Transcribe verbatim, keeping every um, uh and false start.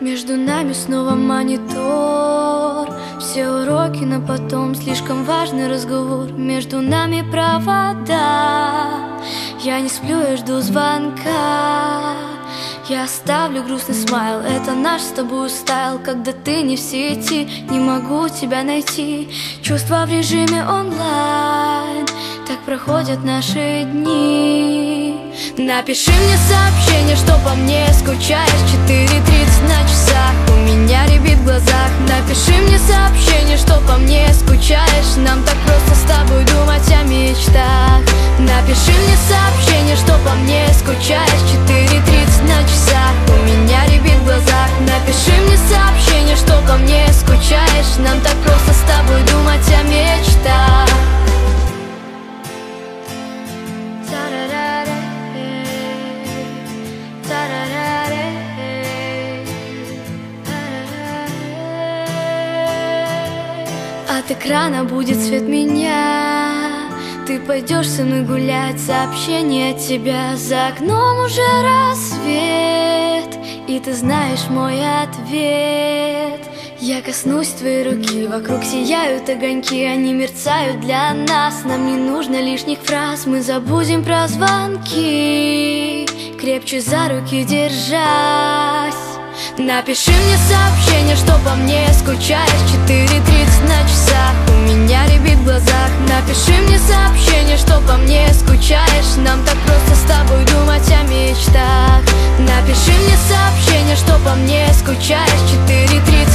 Между нами снова монитор. Все уроки на потом, слишком важный разговор. Между нами провода. Я не сплю, я жду звонка. Я оставлю грустный смайл, это наш с тобой стайл. Когда ты не в сети, не могу тебя найти. Чувства в режиме онлайн, так проходят наши дни. Напиши мне сообщение, что по мне скучаешь. Четыре тридцать на часах, у меня рябит в глазах. Напиши мне сообщение, что по мне скучаешь. Нам так просто с тобой думать о мечтах. Напиши мне сообщение, что по мне скучаешь. Четыре тридцать на часах, у меня рябит в глазах. Напиши мне сообщение, что по мне скучаешь. Нам так просто с тобой думать о мечтах. От экрана будет свет меня. Ты пойдешь со мной гулять, сообщение от тебя. За окном уже рассвет, и ты знаешь мой ответ. Я коснусь твоей руки, вокруг сияют огоньки. Они мерцают для нас, нам не нужно лишних фраз. Мы забудем про звонки, крепче за руки держась. Напиши мне сообщение, что по мне скучаешь. Четыре тридцать на часах, у меня рябит в глазах. Напиши мне сообщение, что по мне скучаешь. Нам так просто с тобой думать о мечтах. Напиши мне сообщение, что по мне скучаешь. Четыре тридцать